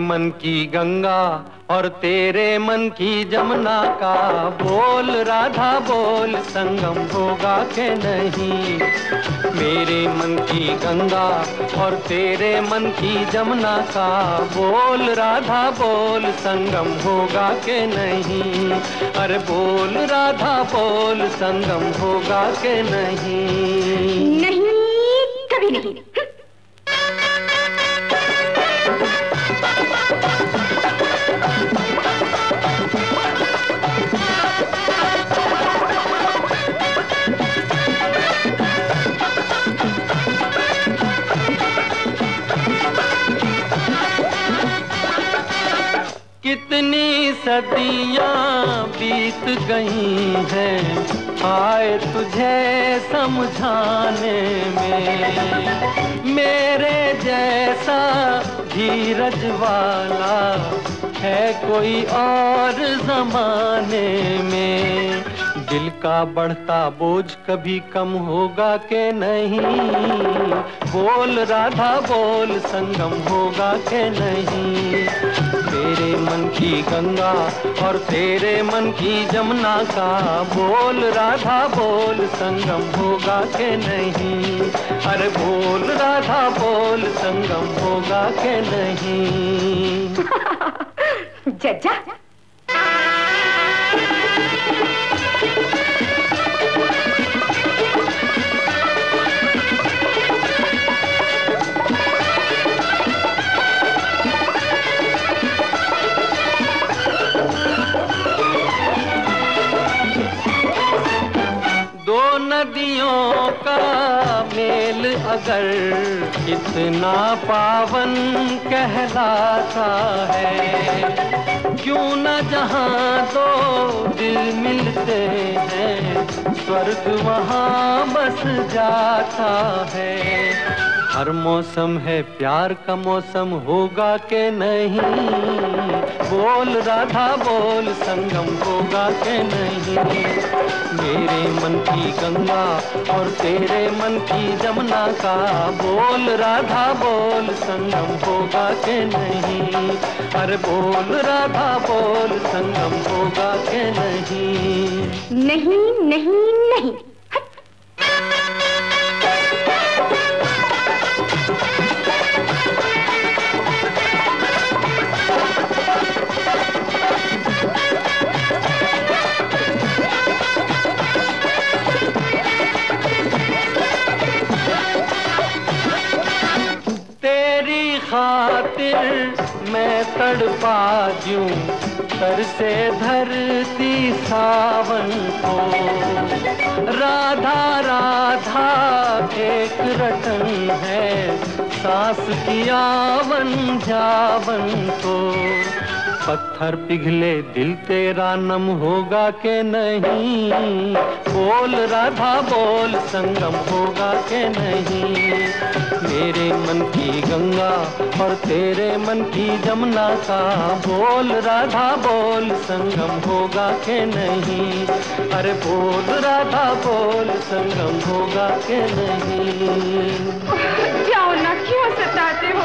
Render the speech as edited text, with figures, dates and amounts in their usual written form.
मन की गंगा और तेरे मन की जमुना का बोल राधा बोल, संगम होगा के नहीं। मेरे मन की गंगा और तेरे मन की जमुना का बोल राधा बोल, संगम होगा के नहीं। अरे बोल राधा बोल, संगम होगा के नहीं। नहीं, कभी नहीं। कितनी सदियां बीत गई हैं आए तुझे समझाने में। मेरे जैसा धीरज वाला है कोई और जमाने में। दिल का बढ़ता बोझ कभी कम होगा के नहीं। बोल राधा बोल, संगम होगा के नहीं। मेरे मन की गंगा और तेरे मन की जमुना का बोल राधा बोल, संगम होगा के नहीं। अरे बोल राधा बोल, संगम होगा के नहीं। जज्जा नदियों का मेल अगर कितना पावन कहलाता है, क्यों न जहाँ दो दिल मिलते हैं स्वर्ग वहाँ बस जाता है। हर मौसम है प्यार का मौसम होगा के नहीं। बोल राधा बोल, संगम होगा के नहीं। मेरे मन की गंगा और तेरे मन की जमुना का बोल राधा बोल, संगम होगा के नहीं। अरे बोल राधा बोल, संगम होगा के नहीं। नहीं नहीं नहीं। खातिर मैं तड़पा दूं सर से धरती सावन को। राधा राधा एक रटन है सांस की आवन जावन को। पत्थर पिघले दिल तेरा नम होगा के नहीं। बोल राधा बोल, संगम होगा के नहीं। मेरे मन की गंगा और तेरे मन की जमुना का बोल राधा बोल, संगम होगा के नहीं। अरे बोल राधा बोल, संगम होगा के नहीं। जाओ ना, क्यों सताते हो?